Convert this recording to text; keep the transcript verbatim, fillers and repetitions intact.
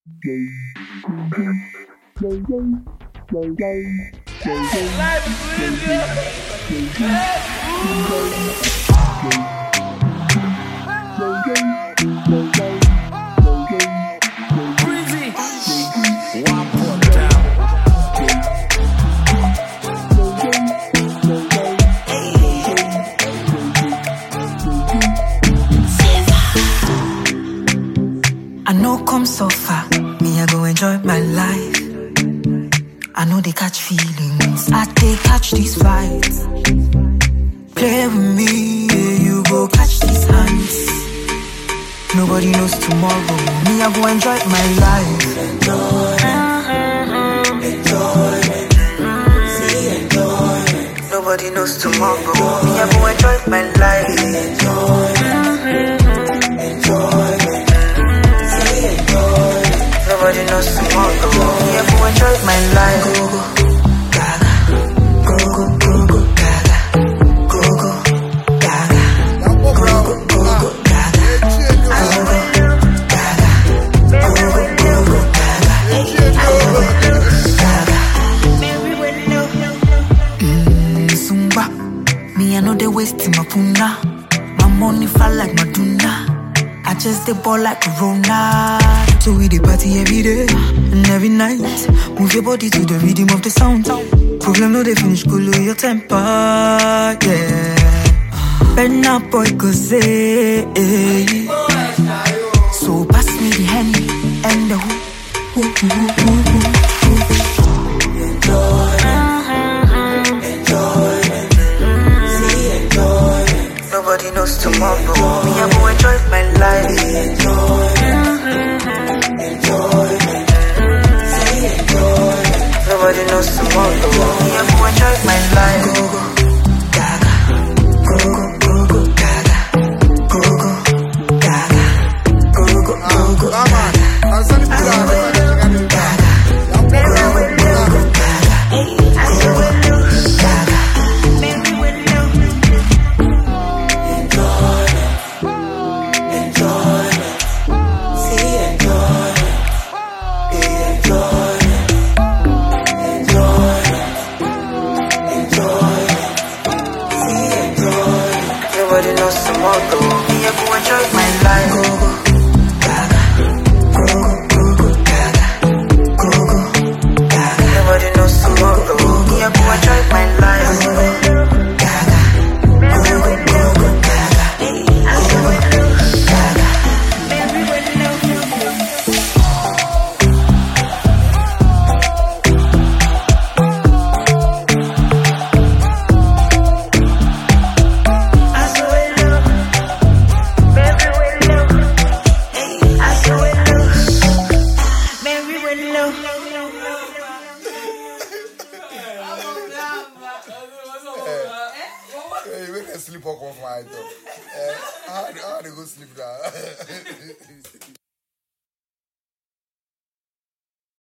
I know come so far, me I go enjoy my life. I know they catch feelings, I they catch these flights. Play with me, yeah, you go catch these hands. Nobody knows tomorrow, me I go enjoy my life. Enjoy, enjoy, see enjoy. Nobody knows tomorrow, me I go enjoy my life. Enjoy, enjoy. Nobody knows tomorrow. Yeah, go enjoy my life. Go go gaga, go go go go gaga, go go gaga, go go go go gaga, go go gaga, go go go go gaga, go go gaga. Mmm, Zumba, me I know they wasting my puna. My money fall like Madonna. I just the ball like Corona. So we the party every day and every night. Move your body to the rhythm of the sound. Problem no they finish cool your temper, yeah. Bend up boy go say. So pass me the Henny and the who. Enjoy, enjoy, see enjoy. Nobody knows tomorrow. Me I go enjoy my life. Enjoy. Nobody knows tomorrow. Me, I'm gonna enjoy my life. Go go gaga, go go go go gaga, go go gaga, go go go go gaga. Nobody knows tomorrow. Me, I go enjoy my life. Go go gaga, go go go go gaga, go go gaga. Nobody knows tomorrow. Me, I go enjoy my life. Go go gaga, go go go go gaga, go go gaga. Hey, you make a sleep walk off my top. How do you go sleep now?